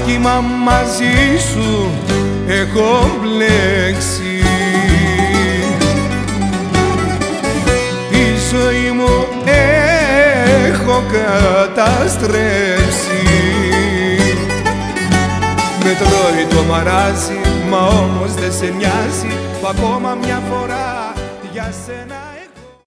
άσχημα μαζί σου έχω μπλέξει. Τη ζωή μου έχω καταστρέψει. Με τρώει το μαράζι, μα όμως δεν σε νοιάζει που ακόμα μια φορά για σένα